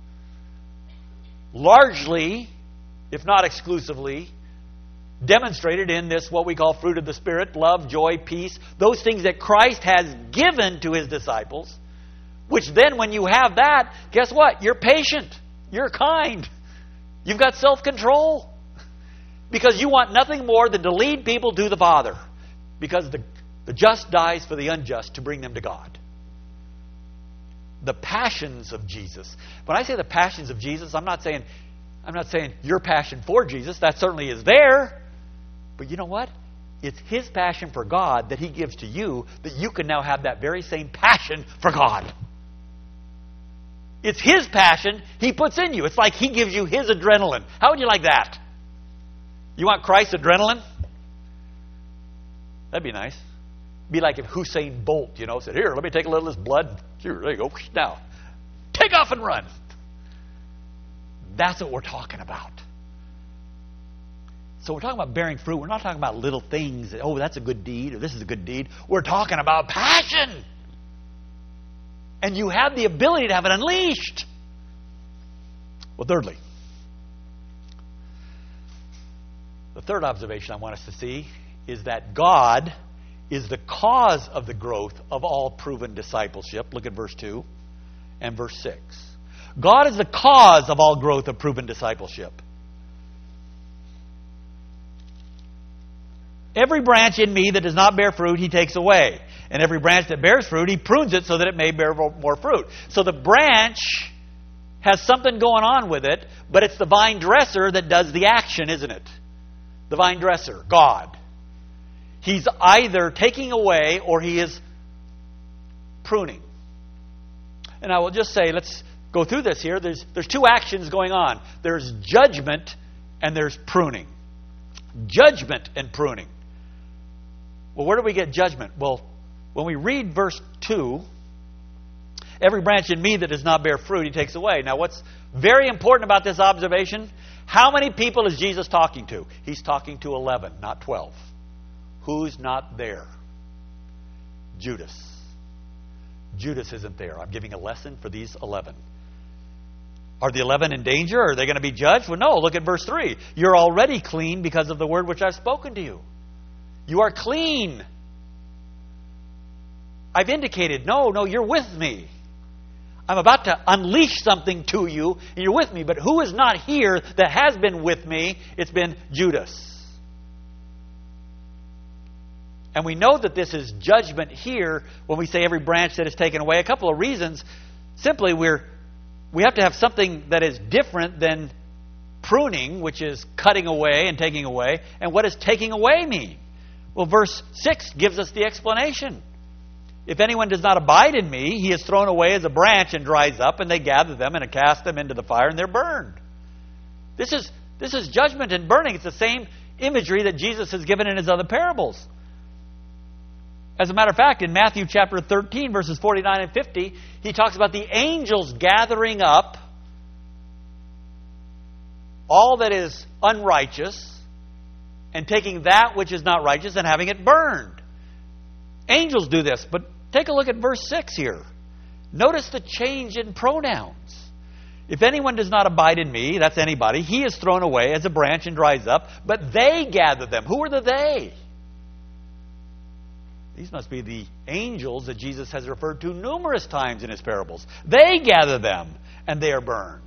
[SPEAKER 2] Largely, if not exclusively, demonstrated in this, what we call fruit of the Spirit, love, joy, peace, those things that Christ has given to His disciples, which then when you have that, guess what? You're patient. You're kind. You've got self-control. Because you want nothing more than to lead people to the Father. Because the, the just dies for the unjust to bring them to God. The passions of Jesus. When I say the passions of Jesus, I'm not saying, I'm not saying your passion for Jesus. That certainly is there. But you know what? It's His passion for God that He gives to you, that you can now have that very same passion for God. It's His passion He puts in you. It's like He gives you His adrenaline. How would you like that? You want Christ's adrenaline? That'd be nice. Be like if Usain Bolt, you know, said, here, let me take a little of this blood. Here, there you go. Now, take off and run. That's what we're talking about. So we're talking about bearing fruit. We're not talking about little things. Oh, that's a good deed, or this is a good deed. We're talking about passion. And you have the ability to have it unleashed. Well, thirdly, the third observation I want us to see is that God is the cause of the growth of all proven discipleship. Look at verse two and verse six. God is the cause of all growth of proven discipleship. Every branch in me that does not bear fruit, He takes away. And every branch that bears fruit, He prunes it so that it may bear more fruit. So the branch has something going on with it, but it's the vine dresser that does the action, isn't it? The vine dresser, God. He's either taking away or He is pruning. And I will just say, let's go through this here. There's, there's two actions going on. There's judgment and there's pruning. Judgment and pruning. Well, where do we get judgment? Well, when we read verse two, every branch in me that does not bear fruit, He takes away. Now, what's very important about this observation, how many people is Jesus talking to? He's talking to eleven, not twelve. Who's not there? Judas. Judas isn't there. I'm giving a lesson for these eleven. Are the eleven in danger? Are they going to be judged? Well, no. Look at verse three. You're already clean because of the word which I've spoken to you. You are clean. I've indicated, no, no, you're with me. I'm about to unleash something to you, and you're with me. But who is not here that has been with me? It's been Judas. And we know that this is judgment here when we say every branch that is taken away. A couple of reasons. Simply, we're we have to have something that is different than pruning, which is cutting away and taking away. And what does taking away mean? Well, verse six gives us the explanation. If anyone does not abide in me, he is thrown away as a branch and dries up, and they gather them and cast them into the fire, and they're burned. This is this is judgment and burning. It's the same imagery that Jesus has given in his other parables. As a matter of fact, in Matthew chapter thirteen, verses forty-nine and fifty, he talks about the angels gathering up all that is unrighteous and taking that which is not righteous and having it burned. Angels do this, but take a look at verse six here. Notice the change in pronouns. If anyone does not abide in me, that's anybody, he is thrown away as a branch and dries up, but they gather them. Who are the they? These must be the angels that Jesus has referred to numerous times in his parables. They gather them, and they are burned.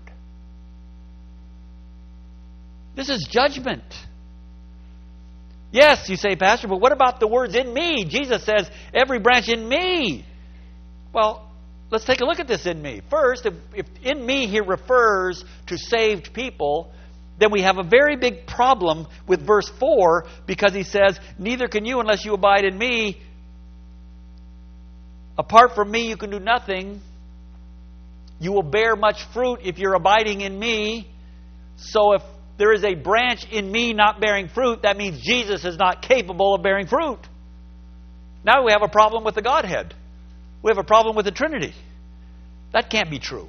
[SPEAKER 2] This is judgment. Yes, you say, Pastor, but what about the words in me? Jesus says, every branch in me. Well, let's take a look at this in me. First, if, if in me here refers to saved people, then we have a very big problem with verse four, because he says, neither can you unless you abide in me. Apart from me, you can do nothing. You will bear much fruit if you're abiding in me. So if there is a branch in me not bearing fruit, that means Jesus is not capable of bearing fruit. Now we have a problem with the Godhead. We have a problem with the Trinity. That can't be true.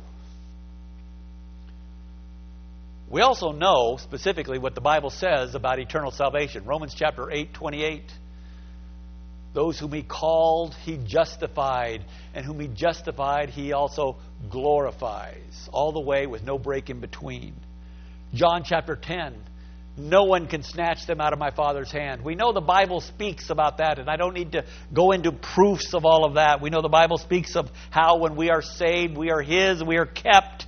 [SPEAKER 2] We also know specifically what the Bible says about eternal salvation. Romans chapter eight, twenty-eight. Those whom he called, he justified. And whom he justified, he also glorifies. All the way with no break in between. John chapter ten. No one can snatch them out of my Father's hand. We know the Bible speaks about that, and I don't need to go into proofs of all of that. We know the Bible speaks of how when we are saved, we are his, we are kept.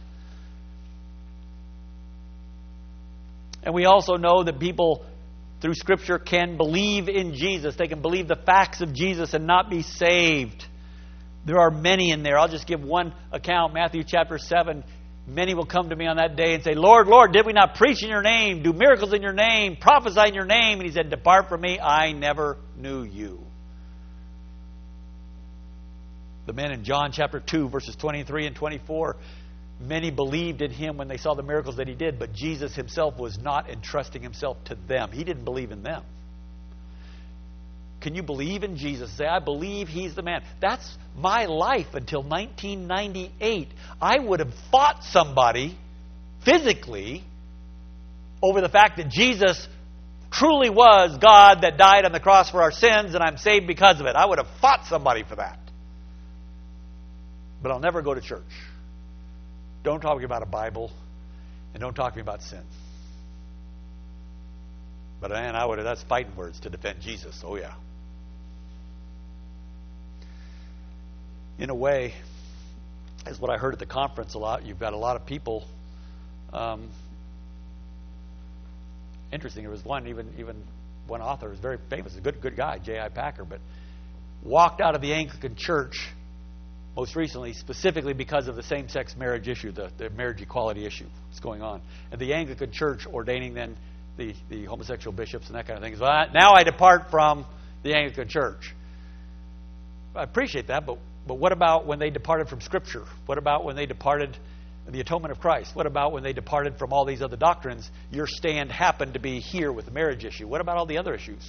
[SPEAKER 2] And we also know that people through Scripture can believe in Jesus. They can believe the facts of Jesus and not be saved. There are many in there. I'll just give one account. Matthew chapter seven. Many will come to me on that day and say, Lord, Lord, did we not preach in your name, do miracles in your name, prophesy in your name? And he said, depart from me, I never knew you. The men in John chapter two, verses twenty-three and twenty-four, many believed in him when they saw the miracles that he did, but Jesus himself was not entrusting himself to them. He didn't believe in them. Can you believe in Jesus? Say, I believe he's the man. That's my life until nineteen ninety-eight. I would have fought somebody physically over the fact that Jesus truly was God that died on the cross for our sins and I'm saved because of it. I would have fought somebody for that. But I'll never go to church. Don't talk to me about a Bible, and don't talk to me about sin. But man, I would have, that's fighting words to defend Jesus. Oh yeah. In a way, is what I heard at the conference a lot. You've got a lot of people. Um, interesting. There was one, even even one author who's very famous, a good good guy, J I Packer, but walked out of the Anglican Church most recently, specifically because of the same-sex marriage issue, the, the marriage equality issue that's going on, and the Anglican Church ordaining then the the homosexual bishops and that kind of thing. So I, now I depart from the Anglican Church. I appreciate that, but. But what about when they departed from Scripture? What about when they departed the atonement of Christ? What about when they departed from all these other doctrines? Your stand happened to be here with the marriage issue. What about all the other issues?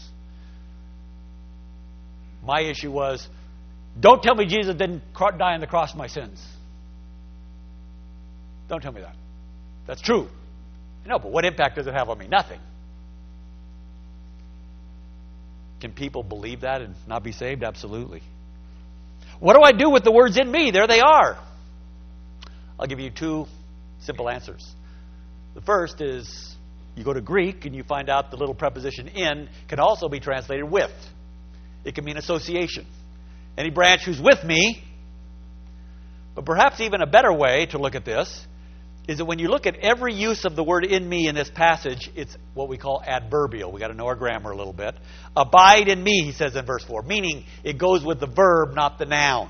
[SPEAKER 2] My issue was, don't tell me Jesus didn't die on the cross for my sins. Don't tell me that. That's true. I know, but what impact does it have on me? Nothing. Can people believe that and not be saved? Absolutely. What do I do with the words in me? There they are. I'll give you two simple answers. The first is you go to Greek and you find out the little preposition in can also be translated with. It can mean association. Any branch who's with me. But perhaps even a better way to look at this is that when you look at every use of the word in me in this passage, it's what we call adverbial. We've got to know our grammar a little bit. Abide in me, he says in verse four, meaning it goes with the verb, not the noun.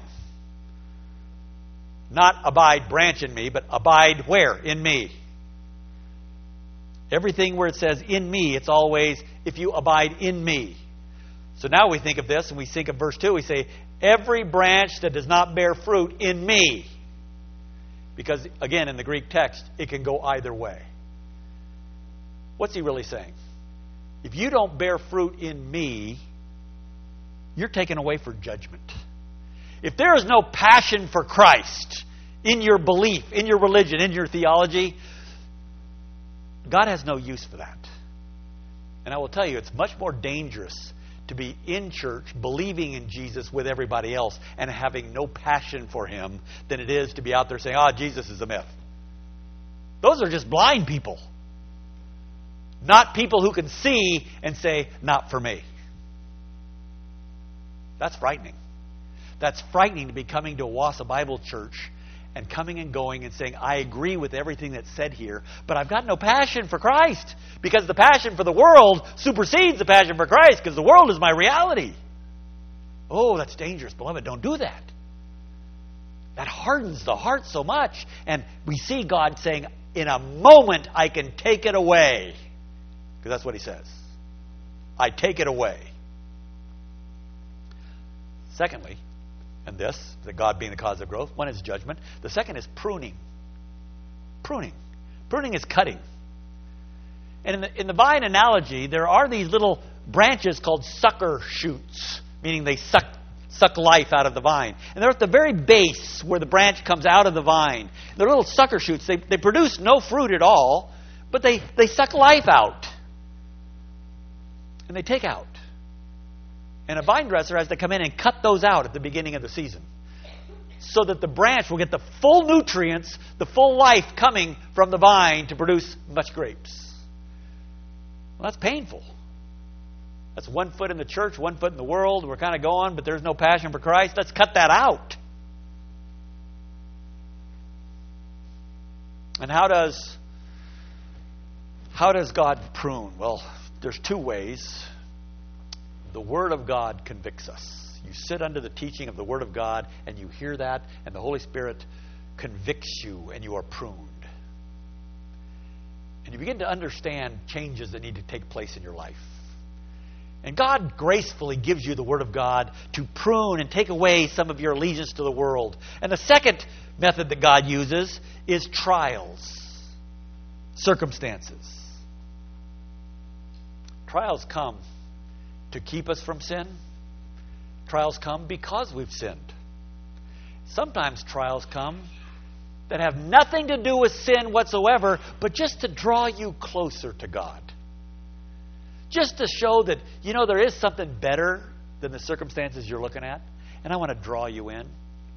[SPEAKER 2] Not abide, branch in me, but abide where? In me. Everything where it says in me, it's always if you abide in me. So now we think of this and we think of verse two. We say, every branch that does not bear fruit in me. Because, again, in the Greek text, it can go either way. What's he really saying? If you don't bear fruit in me, you're taken away for judgment. If there is no passion for Christ in your belief, in your religion, in your theology, God has no use for that. And I will tell you, it's much more dangerous to be in church, believing in Jesus with everybody else, and having no passion for Him than it is to be out there saying, ah, oh, Jesus is a myth. Those are just blind people. Not people who can see and say, not for me. That's frightening. That's frightening to be coming to Owasso Bible Church and coming and going and saying, I agree with everything that's said here, but I've got no passion for Christ, because the passion for the world supersedes the passion for Christ, because the world is my reality. Oh, that's dangerous. Beloved, don't do that. That hardens the heart so much. And we see God saying, in a moment I can take it away. Because that's what He says. I take it away. Secondly, and this, the God being the cause of growth. One is judgment. The second is pruning. Pruning. Pruning is cutting. And in the, in the vine analogy, there are these little branches called sucker shoots, meaning they suck, suck life out of the vine. And they're at the very base where the branch comes out of the vine. They're little sucker shoots. They, they produce no fruit at all, but they, they suck life out. And they take out. And a vine dresser has to come in and cut those out at the beginning of the season, so that the branch will get the full nutrients, the full life coming from the vine to produce much grapes. Well, that's painful. That's one foot in the church, one foot in the world. We're kind of going, but there's no passion for Christ. Let's cut that out. And how does, how does God prune? Well, there's two ways. The Word of God convicts us. You sit under the teaching of the Word of God and you hear that, and the Holy Spirit convicts you and you are pruned. And you begin to understand changes that need to take place in your life. And God gracefully gives you the Word of God to prune and take away some of your allegiance to the world. And the second method that God uses is trials, circumstances. Trials come to keep us from sin. Trials come because we've sinned. Sometimes trials come that have nothing to do with sin whatsoever, but just to draw you closer to God. Just to show that, you know, there is something better than the circumstances you're looking at, and I want to draw you in.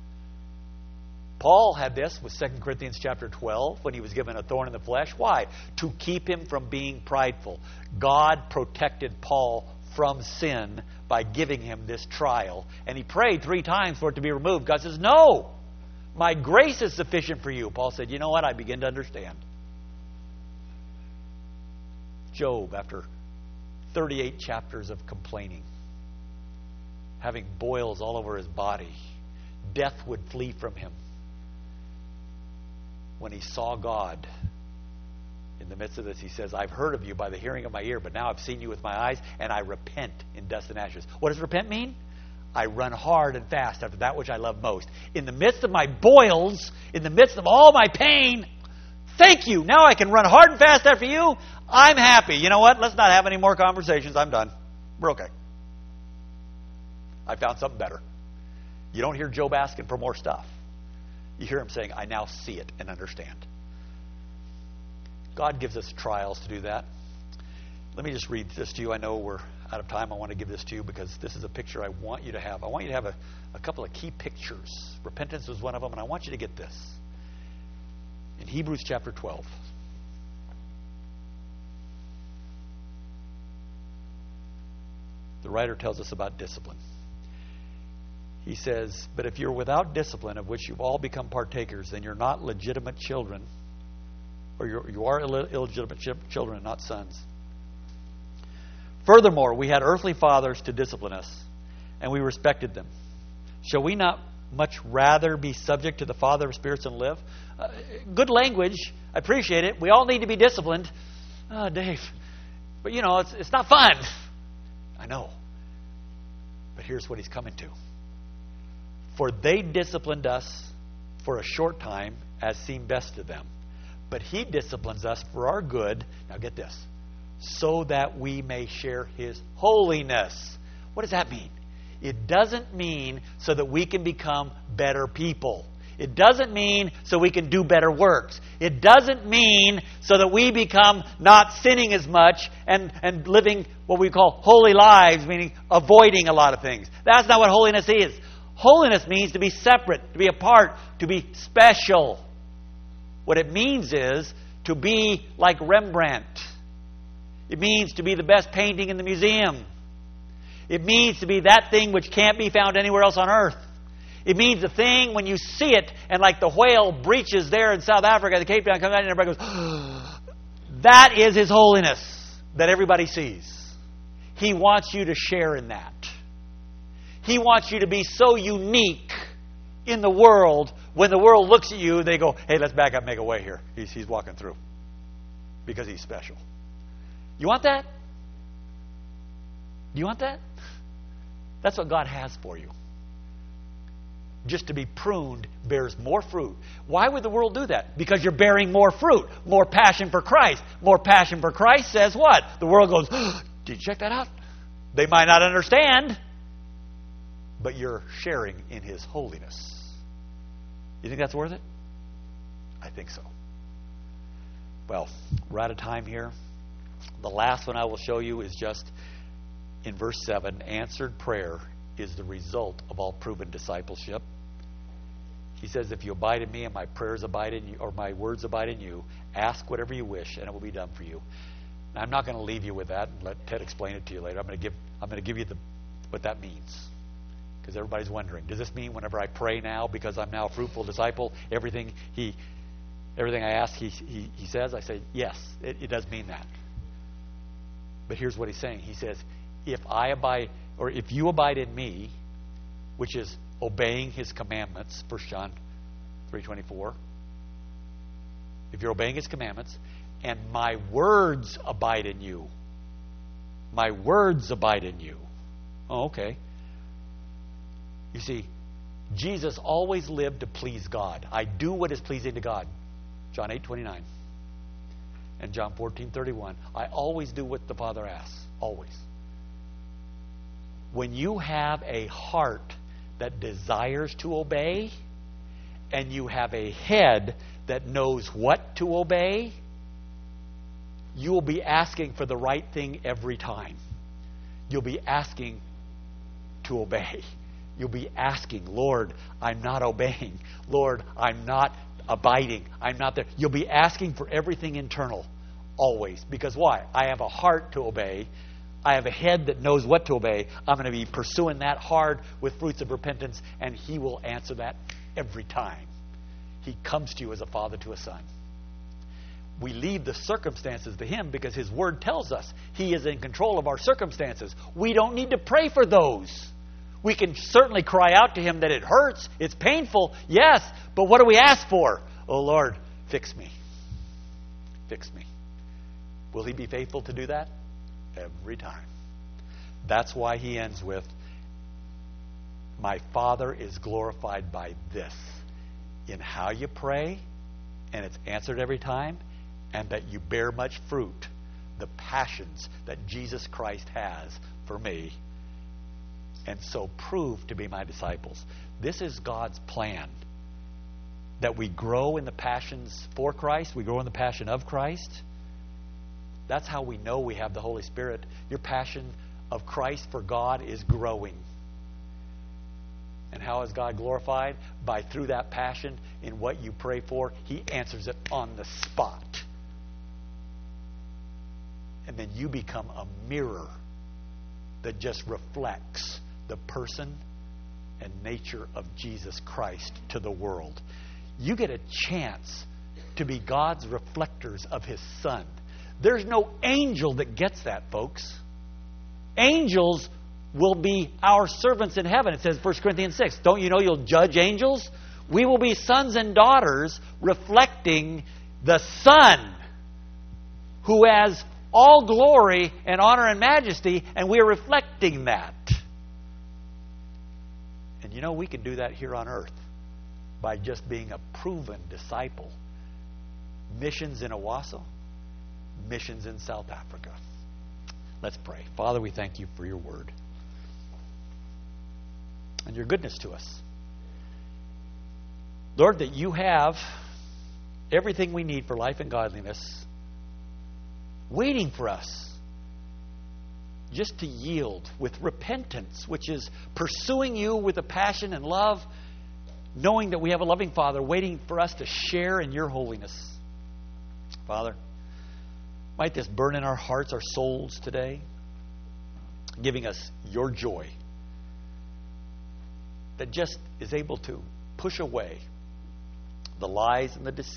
[SPEAKER 2] Paul had this with Second Corinthians chapter twelve when he was given a thorn in the flesh. Why? To keep him from being prideful. God protected Paul from sin by giving him this trial. And he prayed three times for it to be removed. God says, no, my grace is sufficient for you. Paul said, you know what? I begin to understand. Job, after thirty-eight chapters of complaining, having boils all over his body, death would flee from him. When he saw God in the midst of this, he says, I've heard of you by the hearing of my ear, but now I've seen you with my eyes, and I repent in dust and ashes. What does repent mean? I run hard and fast after that which I love most. In the midst of my boils, in the midst of all my pain, thank you. Now I can run hard and fast after you. I'm happy. You know what? Let's not have any more conversations. I'm done. We're okay. I found something better. You don't hear Job asking for more stuff. You hear him saying, I now see it and understand. God gives us trials to do that. Let me just read this to you. I know we're out of time. I want to give this to you because this is a picture I want you to have. I want you to have a, a couple of key pictures. Repentance was one of them, and I want you to get this. In Hebrews chapter twelve. The writer tells us about discipline. He says, but if you're without discipline, of which you've all become partakers, then you're not legitimate children, or you're, you are Ill- illegitimate ch- children and not sons. Furthermore, we had earthly fathers to discipline us, and we respected them. Shall we not much rather be subject to the Father of spirits and live? Uh, good language. I appreciate it. We all need to be disciplined. Oh, Dave. But, you know, it's, it's not fun. I know. But here's what he's coming to. For they disciplined us for a short time as seemed best to them. But he disciplines us for our good. Now get this. So that we may share his holiness. What does that mean? It doesn't mean so that we can become better people. It doesn't mean so we can do better works. It doesn't mean so that we become not sinning as much and, and living what we call holy lives, meaning avoiding a lot of things. That's not what holiness is. Holiness means to be separate, to be apart, to be special. What it means is to be like Rembrandt. It means to be the best painting in the museum. It means to be that thing which can't be found anywhere else on earth. It means the thing when you see it, and like the whale breaches there in South Africa, the Cape Town comes out and everybody goes, that is His holiness that everybody sees. He wants you to share in that. He wants you to be so unique in the world. When the world looks at you, they go, hey, let's back up and make a way here. He's, he's walking through. Because He's special. You want that? Do you want that? That's what God has for you. Just to be pruned bears more fruit. Why would the world do that? Because you're bearing more fruit. More passion for Christ. More passion for Christ says what? The world goes, oh, did you check that out? They might not understand, but you're sharing in His holiness. You think that's worth it? I think so. Well, we're out of time here. The last one I will show you is just in verse seven. Answered prayer is the result of all proven discipleship. He says, if you abide in me and my prayers abide in you, or my words abide in you, ask whatever you wish and it will be done for you. Now, I'm not going to leave you with that and let Ted explain it to you later. I'm going to give I'm going to give you the what that means. Because everybody's wondering, does this mean whenever I pray now, because I'm now a fruitful disciple, everything he everything I ask he he, he says? I say, yes, it, it does mean that. But here's what he's saying. He says, if I abide, or if you abide in me, which is obeying His commandments, First John three twenty-four. If you're obeying His commandments, and my words abide in you. My words abide in you. Oh, okay. You see, Jesus always lived to please God. I do what is pleasing to God. John eight twenty-nine. And John fourteen thirty-one. I always do what the Father asks. Always. When you have a heart that desires to obey, and you have a head that knows what to obey, you will be asking for the right thing every time. You'll be asking to obey. You'll be asking, Lord, I'm not obeying. Lord, I'm not abiding. I'm not there. You'll be asking for everything internal, always. Because why? I have a heart to obey. I have a head that knows what to obey. I'm going to be pursuing that hard with fruits of repentance, and He will answer that every time. He comes to you as a father to a son. We leave the circumstances to Him because His Word tells us He is in control of our circumstances. We don't need to pray for those. We can certainly cry out to Him that it hurts, it's painful, yes, but what do we ask for? Oh Lord, fix me. Fix me. Will He be faithful to do that? Every time. That's why He ends with, my Father is glorified by this, in how you pray, and it's answered every time, and that you bear much fruit, the passions that Jesus Christ has for me, and so prove to be my disciples. This is God's plan, that we grow in the passions for Christ, we grow in the passion of Christ. That's how we know we have the Holy Spirit. Your passion of Christ for God is growing. And how is God glorified? By through that passion in what you pray for, He answers it on the spot. And then you become a mirror that just reflects the person and nature of Jesus Christ to the world. You get a chance to be God's reflectors of His Son. There's no angel that gets that, folks. Angels will be our servants in heaven. It says in First Corinthians six. Don't you know you'll judge angels? We will be sons and daughters reflecting the Son, who has all glory and honor and majesty, and we are reflecting that. And you know, we can do that here on earth by just being a proven disciple. Missions in Owasso, missions in South Africa. Let's pray. Father, we thank you for your word and your goodness to us. Lord, that you have everything we need for life and godliness waiting for us just to yield with repentance, which is pursuing you with a passion and love, knowing that we have a loving Father waiting for us to share in your holiness. Father, might this burn in our hearts, our souls today, giving us your joy that just is able to push away the lies and the deceit